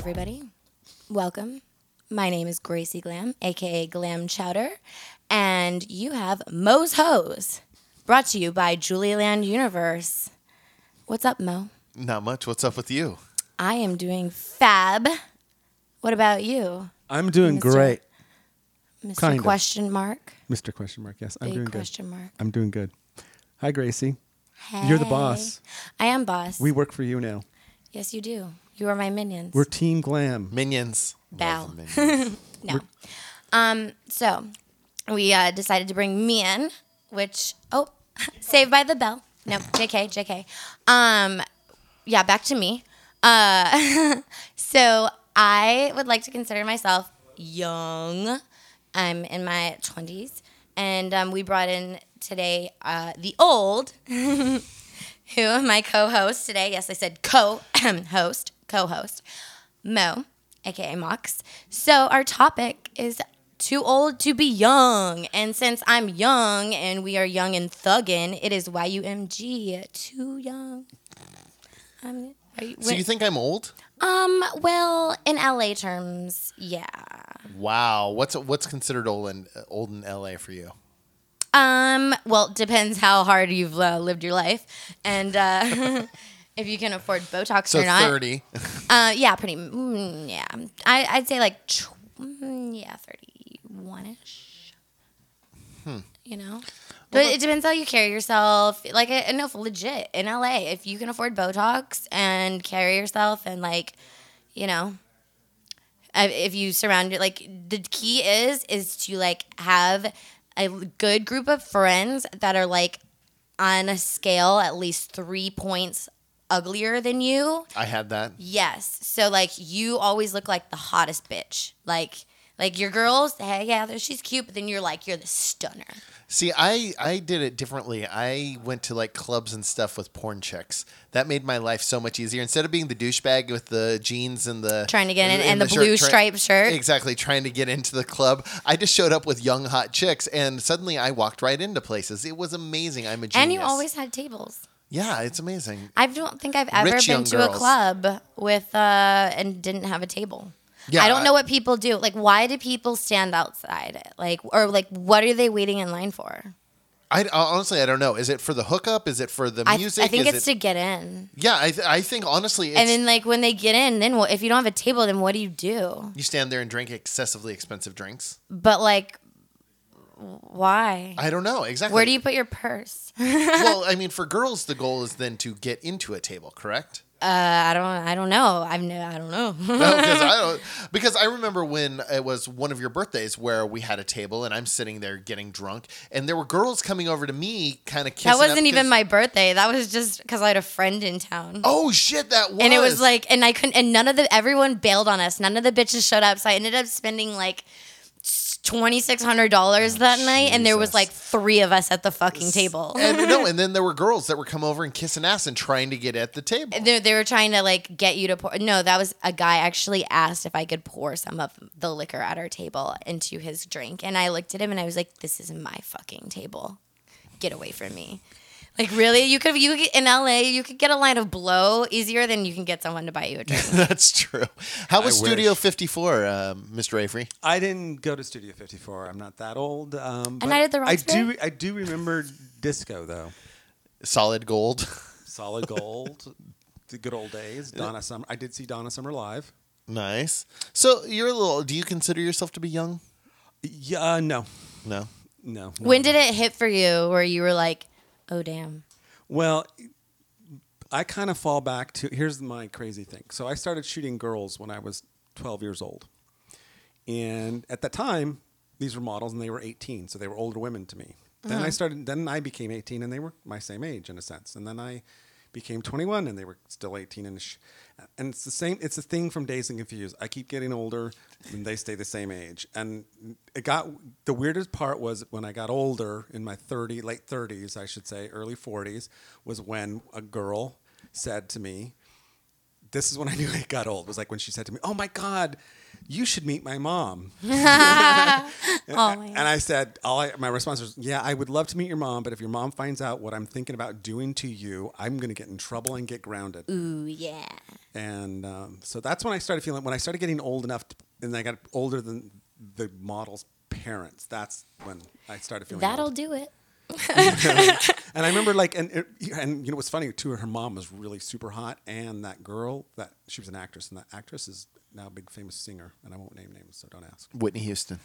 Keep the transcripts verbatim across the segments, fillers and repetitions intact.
everybody. Welcome. My name is Gracie Glam, aka Glam Chowder, and you have Mo's Hose, brought to you by Julieland Universe. What's up, Mo? Not much. What's up with you? I am doing fab. What about you? I'm doing Mister great. Mister Kind of. Question mark. Mister Question Mark, yes. I'm Big doing question good. mark. I'm doing good. Hi, Gracie. Hey. You're the boss. I am boss. We work for you now. Yes, you do. You are my minions. We're Team Glam. Minions. Bow. Love the Minions. No. Um, so we uh, decided to bring me in, which, oh, Saved by the Bell. No, J K, J K. Um, yeah, back to me. Uh, so I would like to consider myself young. I'm in my twenties. And um, we brought in today uh, the old, who my co-host today. Yes, I said co-host, co-host, Mo, a k a. Mox. So our topic is too old to be young. And since I'm young and we are young and thuggin', it is Y U M G, too young. Um, are you, So you think I'm old? um, well, in L A terms, yeah. Wow. What's what's considered old in old in L A for you? Um, well, it depends how hard you've uh, lived your life. And uh, if you can afford Botox So or not. thirty. Uh, yeah, pretty, mm, yeah. I, I'd say like, tw- mm, yeah, thirty-one-ish. Hmm. You know? But it depends how you carry yourself. Like, I, no, legit, in L A, if you can afford Botox and carry yourself and, like, you know, uh, if you surround it, like, the key is, is to, like, have a good group of friends that are, like, on a scale at least three points uglier than you. I had that. Yes. So, like, you always look like the hottest bitch. Like, like your girls, hey, yeah, she's cute, but then you're like, you're the stunner. See, I, I did it differently. I went to like clubs and stuff with porn chicks. That made my life so much easier. Instead of being the douchebag with the jeans and the Trying to get in, and the shirt, blue try- striped shirt. Exactly, trying to get into the club. I just showed up with young hot chicks, and suddenly I walked right into places. It was amazing. I'm a genius. And you always had tables. Yeah, it's amazing. I don't think I've ever Rich been young to a girls. club with uh and didn't have a table. Yeah, I don't I- know what people do. Like, why do people stand outside? Like, or like, what are they waiting in line for? I honestly I don't know. Is it for the hookup? Is it for the I, music? I think Is it's it, to get in. Yeah, I th- I think honestly, it's, And then, like, when they get in, then what? If you don't have a table, then what do you do? you stand there and drink excessively expensive drinks. But like, why? I don't know exactly. Where do you put your purse? uh, Well, I mean, for girls, the goal is then to get into a table, correct? I don't. I don't know. I've no. I don't know. No, because I don't. Because I remember when it was one of your birthdays where we had a table and I'm sitting there getting drunk, and there were girls coming over to me, kind of kissing. That wasn't up even 'cause- my birthday. That was just because I had a friend in town. Oh shit, that was. And it was like, and I couldn't, and none of the, everyone bailed on us. None of the bitches showed up. So I ended up spending like twenty-six hundred dollars that night. And there was Jesus. like three of us at the fucking table. And no, and then there were girls that were come over and kissing ass and trying to get at the table. They, they were trying to like get you to pour. No, that was a guy actually asked if I could pour some of the liquor at our table into his drink. And I looked at him and I was like, this is my fucking table. Get away from me. Like, really? You could, you could, in L A, you could get a line of blow easier than you can get someone to buy you a drink. That's true. How was I Studio wish. fifty-four, uh, Mister Avery? I didn't go to Studio fifty-four. I'm not that old. Um, but I did the I Roxbury? do. I do remember disco though. Solid gold. Solid Gold, the good old days. Donna Summer. I did see Donna Summer live. Nice. So you're a little. Do you consider yourself to be young? Yeah. Uh, no. No. No. no. When did it hit for you where you were like, oh, damn? Well, I kind of fall back to here's my crazy thing. So I started shooting girls when I was twelve years old. And at that time, these were models and they were eighteen, so they were older women to me. Then I started then I became eighteen and they were my same age in a sense. And then I became twenty-one and they were still eighteen and sh- and it's the same it's a thing from Dazed and Confused. I keep getting older and they stay the same age. And it got the weirdest part was when I got older in my thirty late thirties, I should say, early forties, was when a girl said to me, this is when I knew I got old. Was like when she said to me, "Oh my God, you should meet my mom. Oh, my And I said, all I, my response was, yeah, I would love to meet your mom, but if your mom finds out what I'm thinking about doing to you, I'm going to get in trouble and get grounded. Ooh, yeah. And um, so that's when I started feeling, when I started getting old enough, to, and I got older than the model's parents, that's when I started feeling That'll old. do it. And I remember like, and, and you know, what's funny too, her mom was really super hot. And that girl, that she was an actress, and that actress is now a big famous singer. And I won't name names, so don't ask. Whitney Houston.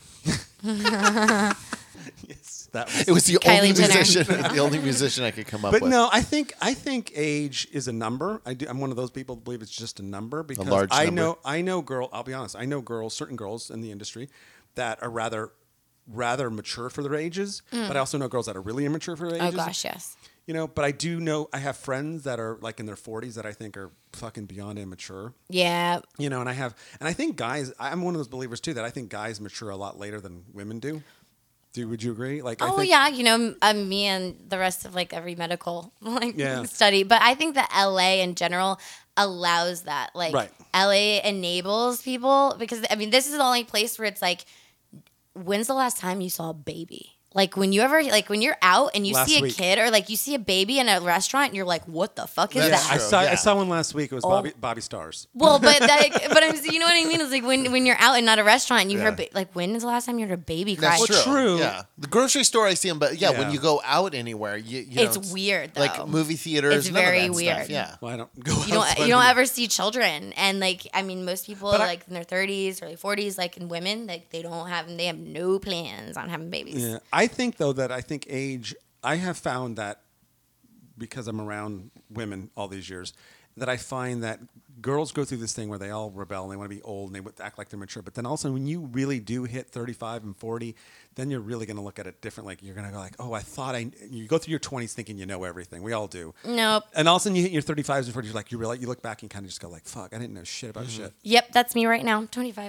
Yes, that was It was the Kylie only Jenner. musician, the only musician I could come up But with. no, I think I think age is a number. I do, I'm one of those people that believe it's just a number because large I number. know I know girl. I'll be honest. I know girls, certain girls in the industry, that are rather rather mature for their ages. But I also know girls that are really immature for their Oh ages. gosh, yes. You know, but I do know I have friends that are like in their forties that I think are fucking beyond immature. Yeah. You know, and I have, and I think guys. I'm one of those believers too that I think guys mature a lot later than women do. Do would you agree? Like, I Oh think, yeah, you know, um, me and the rest of like every medical like Yeah. study, but I think that L A in general allows that. Like Right. L A enables people because I mean, this is the only place where it's like, when's the last time you saw a baby? Like when you ever like when you're out and you Last see a week. kid or like you see a baby in a restaurant and you're like, what the fuck is That's that? I true. saw I yeah. saw one last week. It was Oh. Bobby Bobby Stars. Well, but like, but I'm, you know what I mean? It's like when, when you're out and not a restaurant, and you Yeah. hear ba- like, when is the last time you heard a baby cry? That's Well, true. true. Yeah, the grocery store I see them, but yeah, Yeah. when you go out anywhere, you, you It's know, weird, though. Like movie theaters, It's none of very that weird. Stuff. Yeah, Well, I don't go. You don't outside you don't of- ever see children, and like I mean, most people But I- like in their thirties, early forties, like in women, like they don't have they have no plans on having babies. Yeah, I think though that I think age. I have found that because I'm around women all these years, that I find that girls go through this thing where they all rebel and they want to be old and they would act like they're mature. But then also when you really do hit thirty-five and forty, then you're really going to look at it differently. Like you're going to go like, oh, I thought I. You go through your twenties thinking you know everything. We all do. Nope. And all of a sudden you hit your thirty-fives and forties, you're like you realize you look back and kind of just go like, fuck, I didn't know shit about shit. Yep, that's me right now. I'm twenty-five.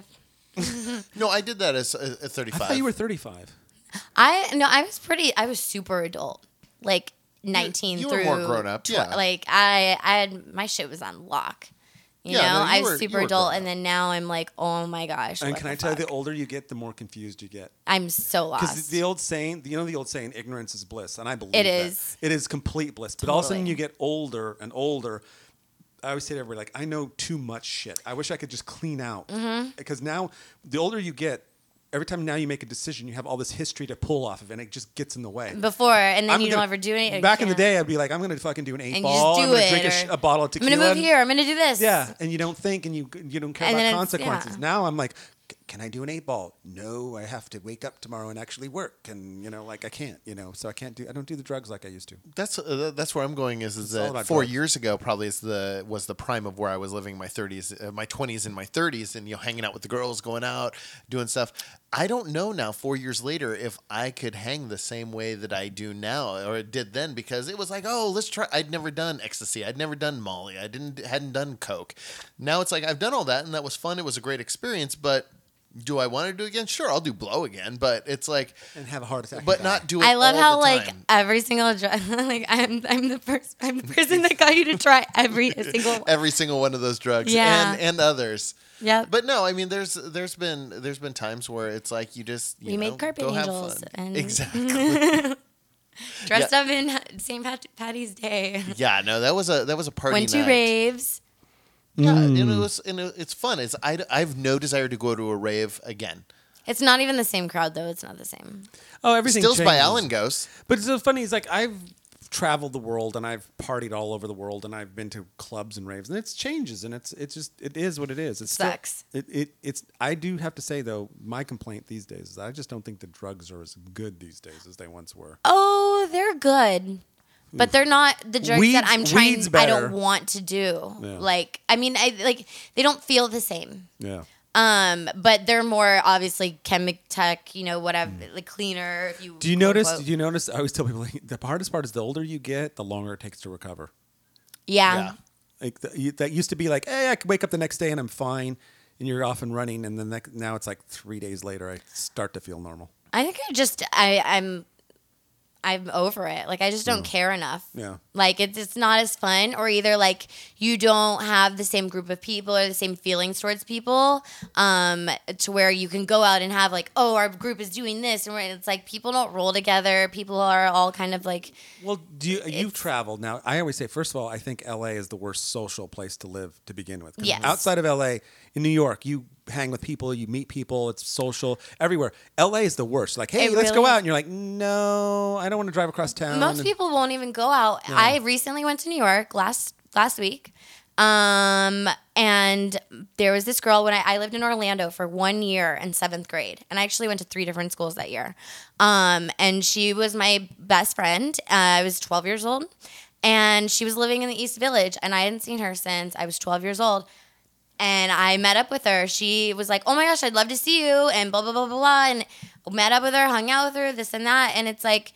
no, I did that as a, a I thirty-five. thought you were thirty-five. I no, I was pretty. I was super adult, like nineteen you were through more grown up, tw- yeah. Like I, I had my shit was on lock. You Yeah, know, no, you I was were- super you were adult, grown and then now I'm like, oh my gosh. And what can the I tell you, fuck? the older you get, the more confused you get. I'm so Because lost. the old saying, you know, the old saying, ignorance is bliss, and I believe It that. is. It is complete bliss. But all of a sudden, Totally. you get older and older. I always say to everybody, like, I know too much shit. I wish I could just clean out. Mm-hmm. Because now, the older you get, every time now you make a decision, you have all this history to pull off of, and it just gets in the way. Before, and then I'm you gonna- don't ever do anything. Back in the day, I'd be like, I'm going to fucking do an eight and you ball. just I'm do going to it. drink a, sh- or, a bottle of I'm tequila. gonna move and- here. I'm gonna do this. Yeah, and you don't think, and you you don't care And about then it's- consequences. yeah. Now I'm like, "C- can I do an eight ball? No, I have to wake up tomorrow and actually work, and you know, like I can't, you know, so I can't do. I don't do the drugs like I used to. That's uh, that's where I'm going. Is is all that about four drugs. years ago probably is the was the prime of where I was living in my thirties, uh, my twenties, and my thirties, and you know hanging out with the girls, going out, doing stuff. I don't know now, four years later, if I could hang the same way that I do now or did then, because it was like, oh, let's try. I'd never done ecstasy. I'd never done Molly. I didn't hadn't done coke. Now it's like I've done all that, and that was fun. It was a great experience, but. Do I want to do it again? Sure, I'll do blow again, but it's like, And have a heart attack. but and not die. do it. I love all how the like time. every single drug, like I'm I'm the first I'm the person that got you to try every single. every single one of those drugs Yeah. and and others. Yep. But no, I mean, there's there's been there's been times where it's like you just you We know, made carpet go have angels fun. and- Exactly. Dressed Yeah. up in Saint Pat- Patty's Day. Yeah, no, that was a that was a party Went to night. raves. Yeah, and Mm. it was and it, it's fun. It's I I have no desire to go to a rave again. It's not even the same crowd though. It's not the same. oh, everything Stills by changes. Alan goes. But it's so funny. It's like I've traveled the world and I've partied all over the world and I've been to clubs and raves and it's changes and it's it's just it is what it is. It's still- Sucks. it, it it's I do have to say though, my complaint these days is I just don't think the drugs are as good these days as they once were. Oh, they're good. But they're not the drugs Weeds- that I'm trying. weeds I don't better. want to do. Yeah. Like, I mean, I like they don't feel the same. Yeah. Um, but they're more obviously chemic tech, you know, whatever, like cleaner. If you Mm. Do you quote, notice? unquote. Do you notice? I always tell people like, the hardest part is the older you get, the longer it takes to recover. Yeah. Yeah. Like the, you, that used to be like, hey, I could wake up the next day and I'm fine, and you're off and running, and then next, now it's like three days later, I start to feel normal. I think I just I I'm I'm over it. Like I just don't care enough. Yeah. Like it's it's not as fun, or either like you don't have the same group of people or the same feelings towards people, um, to where you can go out and have like, oh, our group is doing this, and it's like people don't roll together. People are all kind of like, Well, do you, you've traveled now. I always say, first of all, I think L A is the worst social place to live to begin with. 'Cause Yes. Outside of L A, in New York, you hang with people, you meet people, it's social everywhere. L A is the worst. Like, hey, It let's go really- out. And you're like, no, I don't want to drive across town. most And- people won't even go out. I recently went to New York last last week. Um, and there was this girl when I, I lived in Orlando for one year in seventh grade, and I actually went to three different schools that year. Um, and she was my best friend. Uh, I was twelve years old, and she was living in the East Village, and I hadn't seen her since I was twelve years old. And I met up with her. She was like, "Oh my gosh, I'd love to see you," and blah blah blah blah blah. And met up with her, hung out with her, this and that. And it's like,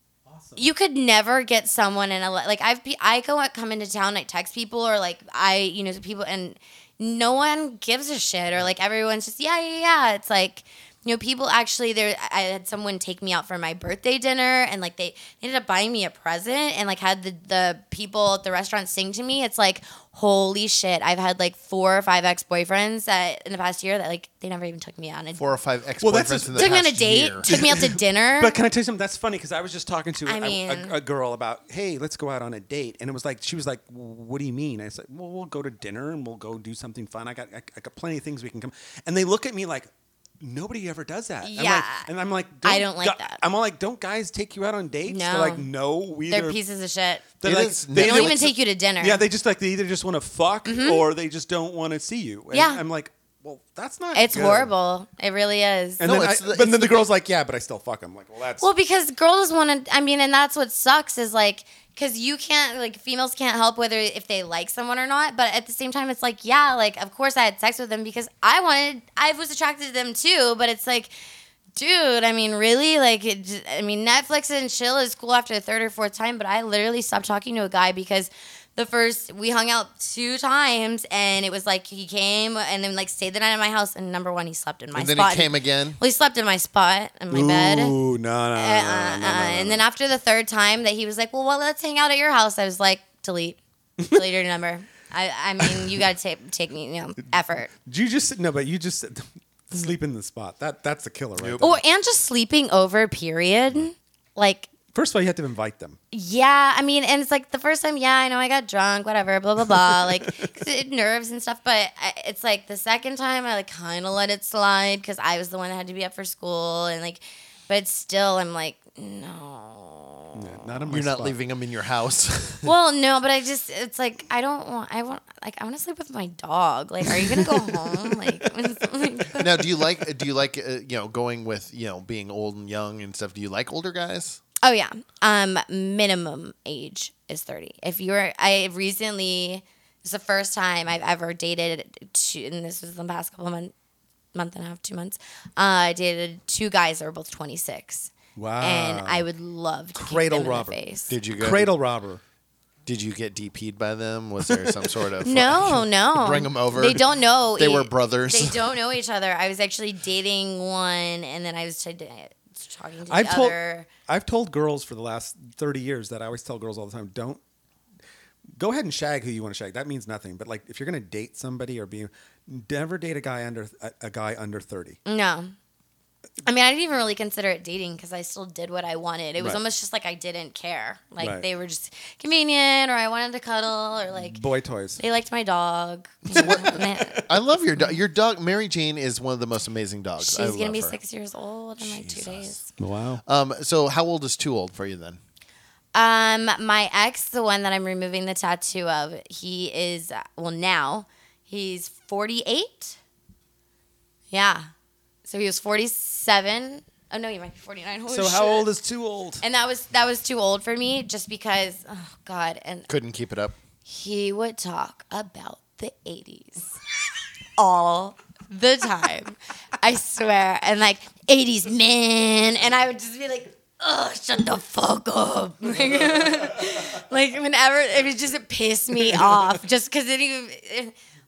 you could never get someone in a like I've be, I go out come into town, I text people, or like I you know people, and no one gives a shit, or like everyone's just yeah yeah yeah. It's like, you know, people actually there. I had someone take me out for my birthday dinner, and like they ended up buying me a present, and like had the the people at the restaurant sing to me. It's like, holy shit! I've had like four or five ex boyfriends that in the past year that like they never even took me on. A, Four or five ex Well, boyfriends that's just- in the took me past on a date, year. took me out to dinner. But can I tell you something? That's funny because I was just talking to I a- mean- a, a girl about, hey, let's go out on a date, and it was like she was like, "What do you mean?" I said, "Well, we'll go to dinner and we'll go do something fun. I got I, I got plenty of things we can come." And they look at me like, nobody ever does that. I'm Yeah. like, and I'm like, I don't like gu- that. I'm all like, don't guys take you out on dates? They're No. like, no, we They're either- pieces of shit. they're It like, is- they They either- don't even take you to dinner. Yeah, they just like they either just want to fuck or they just don't want to see you. And Yeah. I'm like, well, that's not. It's good. horrible. It really is. And No, then, I, it's the- but it's then the the- girl's like, yeah, but I still fuck him. Like, well, that's Well, because girls want to, I mean, and that's what sucks is like, because you can't, like, females can't help whether if they like someone or not. But at the same time, it's like, yeah, like, of course I had sex with them because I wanted, I was attracted to them too. But it's like, dude, I mean, really? Like, it, j- I mean, Netflix and chill is cool after the third or fourth time. But I literally stopped talking to a guy because the first, we hung out two times and it was like he came and then, like, stayed the night at my house. And number one, he slept in my And then spot. he came again. Well, he slept in my spot, in my bed. Ooh, no, no, no, no, Uh, no, uh, no, no, and no. then after the third time that he was like, well, well, let's hang out at your house. I was like, delete, delete your number. I, I mean, you got to take take me, you know, effort. Did you just no, but you just said sleep in the spot. That that's a killer, right? Yep. there. Or and just sleeping over. Period. Like, First of all, you have to invite them. yeah, I mean, and it's like the first time, yeah, I know I got drunk, whatever, blah blah blah, like 'cause it nerves and stuff. But I, it's like the second time, I like kind of let it slide because I was the one that had to be up for school, and like, but still, I'm like, no. Yeah, not in my You're not spot. leaving them in your house. Well, no, but I just, it's like, I don't want, I want, like, I want to sleep with my dog. Like, are you going to go home? Like, like, Now, do you like do you like uh, you know going with you know being old and young and stuff? Do you like older guys? oh, yeah. Um, minimum age is thirty. If you're, I recently, it's the first time I've ever dated two, and this was the past couple of months, month and a half, two months. Uh, I dated two guys that were both twenty-six. Wow. And I would love to Cradle kick them robber. in the face. Did you go? Cradle robber. Did you get D P'd by them? Was there some sort of No, no. Bring 'em over. They don't know. They e- were brothers. They don't know each other. I was actually dating one, and then I was t- talking to I've the told other. I've told girls for the last thirty years that I always tell girls all the time, don't go ahead and shag who you want to shag. That means nothing. But like if you're gonna date somebody or be never date a guy under a, a guy under thirty. No. I mean, I didn't even really consider it dating because I still did what I wanted. It was Right. almost just like I didn't care. Like Right. they were just convenient, or I wanted to cuddle, or like Boy toys. they liked my dog. Man, I love your dog. Your dog, Mary Jane, is one of the most amazing dogs. she's I gonna love be her. six years old in like two days. Wow. Um, so how old is too old for you then? Um, my ex, the one that I'm removing the tattoo of, he is uh, well now he's forty-eight. Yeah, so he was forty-seven. Oh no, he might be forty-nine. Holy So how shit. old is too old? And that was that was too old for me, just because. Oh God, and Couldn't keep it up. he would talk about the eighties all the time. I swear, and like eighties men, and I would just be like, "Oh, shut the fuck up!" Like, like whenever it was just it pissed me off, just because it even. It,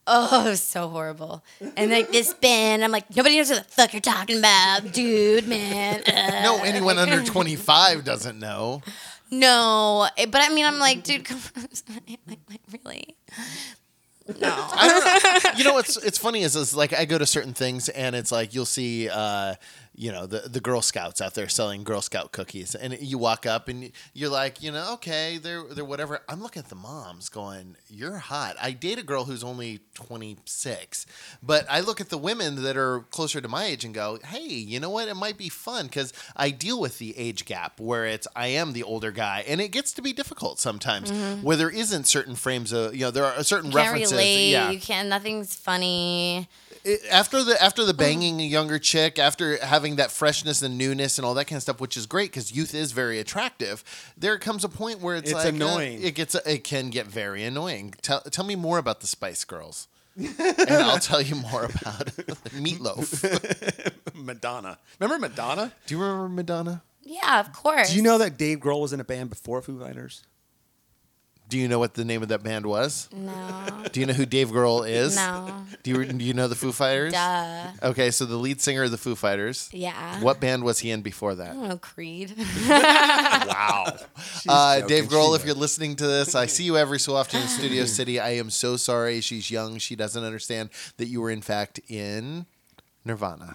Oh, it was so horrible. And like this band, I'm like, nobody knows what the fuck you're talking about, dude, man. Uh. No, anyone under twenty-five doesn't know. No, it- but I mean, I'm like, dude, come on. like, like, really? No. I don't know. You know what's it's funny is, is like I go to certain things and it's like you'll see uh, you know the the Girl Scouts out there selling Girl Scout cookies and you walk up and you're like, you know, okay, they're they're whatever. I'm looking at the moms going, you're hot. I date a girl who's only twenty-six, but I look at the women that are closer to my age and go, hey, you know what? It might be fun because I deal with the age gap where it's I am the older guy and it gets to be difficult sometimes where there isn't certain frames of you know there are certain Can't references. relate. Yeah. You can't. Nothing's funny. It- after the after the banging a younger chick, after having that freshness and newness and all that kind of stuff, which is great because youth is very attractive. There comes a point where it's, It's like, uh, annoying. it gets it can get very annoying. Tell tell me more about the Spice Girls, and I'll tell you more about Meatloaf. Madonna. Remember Madonna? Do you remember Madonna? Yeah, of course. Do you know that Dave Grohl was in a band before Foo Fighters? Do you know what the name of that band was? No. Do you know who Dave Grohl is? No. Do you do you know the Foo Fighters? Duh. Okay, so the lead singer of the Foo Fighters. Yeah. What band was he in before that? I don't know, Creed. Wow. Uh, joking. Dave She Grohl, if knows. you're listening to this, I see you every so often in Studio City. I am so sorry. She's young. She doesn't understand that you were, in fact, in Nirvana.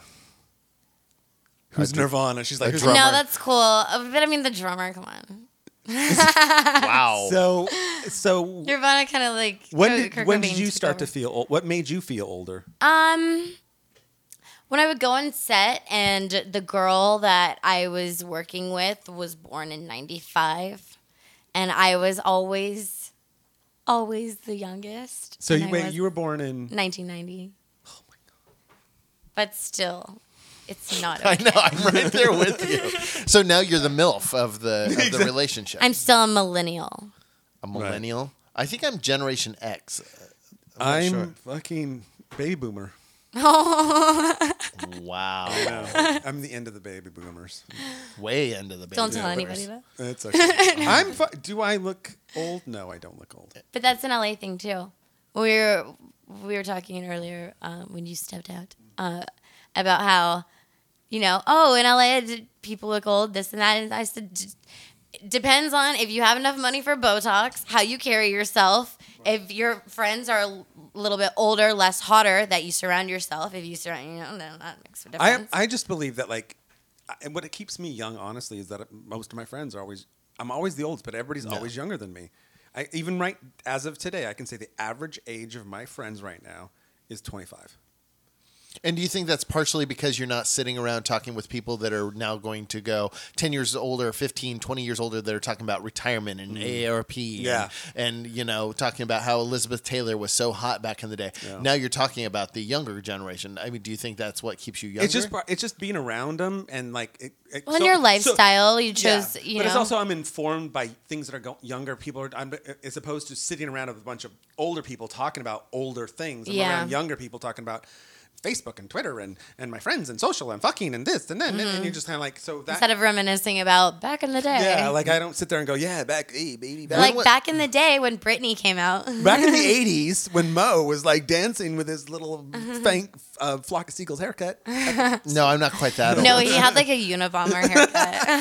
Who's A dr- Nirvana? She's like, a who's drummer. No, that's cool. Uh, But I mean, the drummer, come on. Wow. So, so Nirvana kind of like. when Kurt- did Kurt when Cobain did you took start to over. feel old? What made you feel older? Um, when I would go on set and the girl that I was working with was born in ninety-five, and I was always, always the youngest. So and you I wait, was you were born in. nineteen ninety. Oh my god! But still, it's not. I Okay. know. I'm right there with you. So now you're the MILF of the, of the relationship. I'm still a millennial. a millennial. I think I'm Generation X. I'm, not I'm sure. fucking baby boomer. Wow. I'm the end of the baby boomers. Way into the baby Don't tell boomers. anybody that. That's okay. I'm. Fu- do I look old? No, I don't look old. But that's an L A thing too. We were we were talking earlier um, when you stepped out uh, about how, you know, oh, in L A d- people look old, this and that. And I said, d- it depends on if you have enough money for Botox, how you carry yourself. If your friends are a little bit older, less hotter, that you surround yourself. If you surround, you know, then that makes a I difference. I just believe that like, I- and what it keeps me young, honestly, is that most of my friends are always. I'm always the oldest, but everybody's No. always younger than me. I even right as of today, I can say the average age of my friends right now is twenty-five. And do you think that's partially because you're not sitting around talking with people that are now going to go ten years older, fifteen, twenty years older that are talking about retirement and A A R P and, Yeah. and, you know, talking about how Elizabeth Taylor was so hot back in the day. Yeah. Now you're talking about the younger generation. I mean, do you think that's what keeps you younger? It's just it's just being around them and like it, it, well, in so- your so- lifestyle, you Yeah, chose, you but know. it's also I'm informed by things that are go- younger people are I'm, as opposed to sitting around with a bunch of older people talking about older things. I'm Yeah. around younger people talking about Facebook and Twitter and, and my friends and social and fucking and this and then and you're just kind of like so that Instead of reminiscing about back in the day. yeah like I don't sit there and go yeah back hey baby back Like what- back in the day when Britney came out. back in the eighties when Mo was like dancing with his little fank, uh, flock of seagulls haircut. no, I'm not quite that old. No, he had like a Unabomber haircut,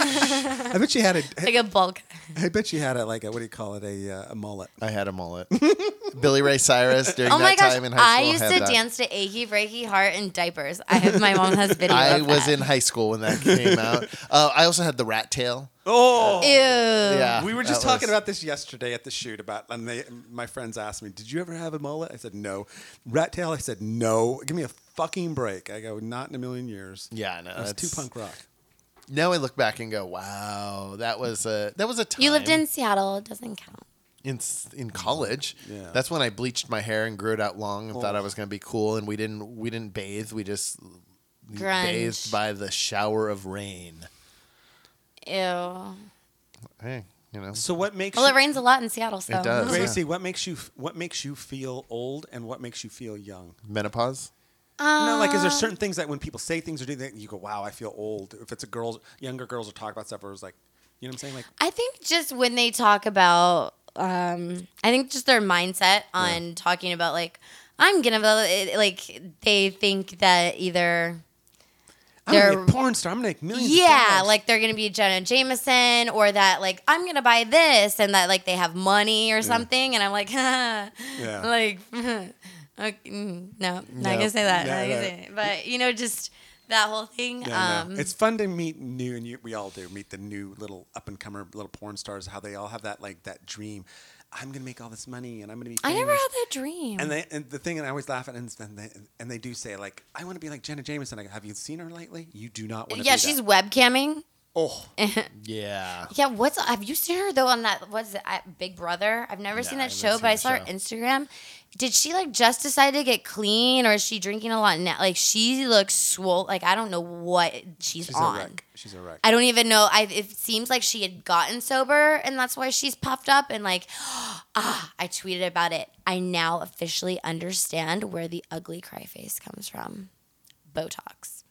I bet she had a like a bulk. I bet she had a like a what do you call it a uh, a mullet. I had a mullet. Billy Ray Cyrus during Oh my that gosh, time in high I school. used had to that. dance to "Achy Breaky Heart" in diapers. I have my mom has video. I of was that. in high school when that came out. Uh, I also had the rat tail. Oh. Ew. Yeah, We were just that talking was- about this yesterday at the shoot about, and they, my friends asked me, "Did you ever have a mullet?" I said, "No." Rat tail? I said, "No." Give me a fucking break. I go, "Not in a million years." Yeah, no, That's too that's- punk rock. Now I look back and go, "Wow, that was a that was a time." You lived in Seattle. It doesn't count. in in college. Yeah. That's when I bleached my hair and grew it out long and thought Oh. I was going to be cool. And we didn't we didn't bathe. We just Grunge. bathed by the shower of rain. Ew. Hey, you know, So what makes Well, you, it rains a lot in Seattle, so. It does. Gracie? What makes you what makes you feel old and what makes you feel young? menopause. no, like Uh, is there certain things that when people say things or do that you go, "Wow, I feel old." If it's a girls, younger girls are talking about stuff, or it's like, you know what I'm saying? Like, I think just when they talk about, um, I think just their mindset on talking about like I'm gonna be like they think that either I'm gonna they're be a porn star. I'm gonna make millions. yeah, of dollars. like they're gonna be Jenna Jameson, or that like I'm gonna buy this, and that like they have money or something, and I'm like, yeah, like okay, mm, no, not No. gonna say that, No, not gonna no. say it. But you know, just that whole thing. Yeah, um, no. It's fun to meet new, and you, we all do meet the new little up and comer little porn stars. How they all have that like that dream. I'm gonna make all this money, and I'm gonna be. I Famous. never had that dream. And they and the thing, and I always laugh at, and and they, and they do say like, I want to be like Jenna Jameson. I go, have you seen her lately? You do not want to. yeah, be she's that. webcamming. Oh, Yeah. Yeah, what's have you seen her though on that? What's it? at Big Brother? I've never No, seen I that haven't show, seen but I the saw her show. Instagram. Did she like just decide to get clean, or is she drinking a lot now? Like she looks swole. Like I don't know what she's, she's on. a wreck. She's a wreck. I don't even know. I it seems like she had gotten sober, and that's why she's puffed up. And like, ah, I tweeted about it. I now officially understand where the ugly cry face comes from. Botox.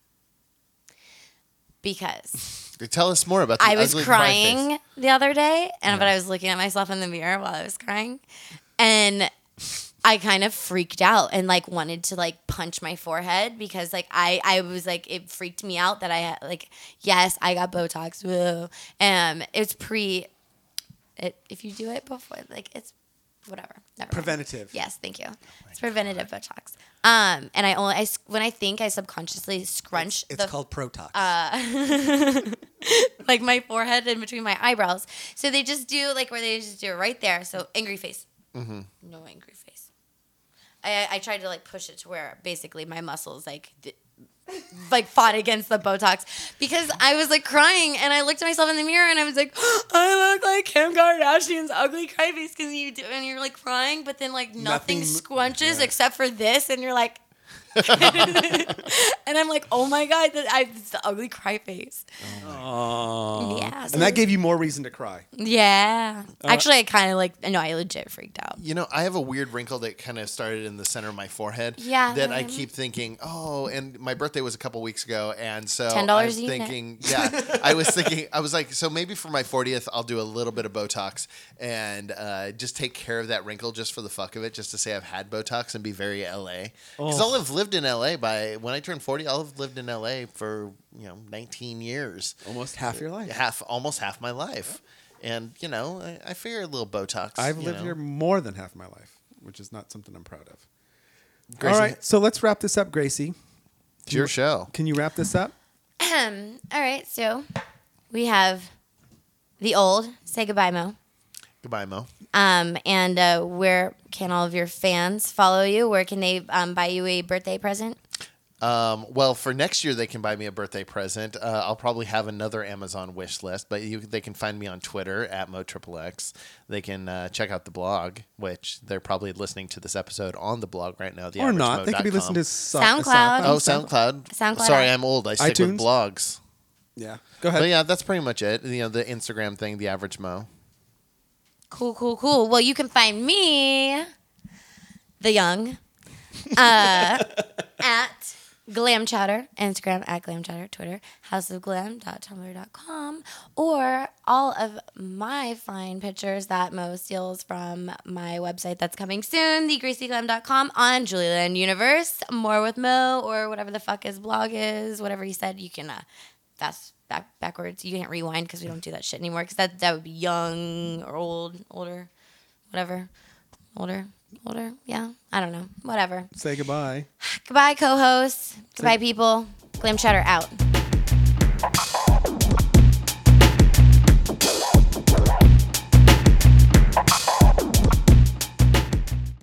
Because Tell us more about the I was ugly cry crying face. the other day, and but I was looking at myself in the mirror while I was crying, and I kind of freaked out and like wanted to like punch my forehead because like I I was like it freaked me out that I had like yes I got Botox, woo, um it's pre, it if you do it before like it's whatever. Never mind. Preventative. Yes, thank you. It's preventative Botox. Um, and I only I s- when I think I subconsciously scrunch It's the called Protox. like my forehead in between my eyebrows. So they just do like where they just do it right there. So angry face. Mm-hmm. No angry face. I I tried to like push it to where basically my muscles like th- like fought against the Botox because I was like crying and I looked at myself in the mirror and I was like, I look like Kim Kardashian's ugly cry face because you do and you're like crying, but then like nothing, Nothing- scrunches yeah. except for this, and you're like. And I'm like, oh my god, that I, it's the ugly cry face. Aww. Yeah, so- And that gave you more reason to cry. Yeah, actually, I kind of like. No, I legit freaked out. You know, I have a weird wrinkle that kind of started in the center of my forehead. Yeah. That I keep thinking, oh, and my birthday was a couple weeks ago, and so ten I dollars was a unit. thinking, yeah, I was thinking, I was like, so maybe for my fortieth, I'll do a little bit of Botox and uh, just take care of that wrinkle just for the fuck of it, just to say I've had Botox and be very L A. Because I'll have lived in L A by when I turn forty. I'll have lived in L A for you know nineteen years, Almost half your life. half almost half my life, and you know I, I figure a little Botox. I've you lived know. here more than half my life, which is not something I'm proud of. Gracie, All right, so let's wrap this up, Gracie. it's your show. Can you wrap this up? All right, so we have the old. Say goodbye, Mo. Goodbye, Mo. Um, and uh, where can all of your fans follow you? Where can they um, buy you a birthday present? Um, well, for next year, they can buy me a birthday present. Uh, I'll probably have another Amazon wish list, but you, they can find me on Twitter at MoXXX. They can uh, check out the blog, which they're probably listening to this episode on the blog right now. Or not. They could be listening to so- SoundCloud. Oh, SoundCloud. SoundCloud. Sorry, I'm old. I stick iTunes. with blogs. Yeah. Go ahead. But yeah, that's pretty much it. You know, the Instagram thing, the average Mo. Cool, cool, cool. Well, you can find me, the young, uh, at Glam Chatter, Instagram at Glam Chatter, Twitter, house of glam dot tumblr dot com, or all of my fine pictures that Mo steals from my website that's coming soon, the gracie glam dot com, on Julialand Universe, More with Mo, or whatever the fuck his blog is, whatever he said, you can, uh, that's back backwards. You can't rewind because we don't do that shit anymore because that, that would be young or old, older, whatever, older. Older, yeah. I don't know. Whatever. Say goodbye. Goodbye, co-hosts. Goodbye, people. Glam Chatter out.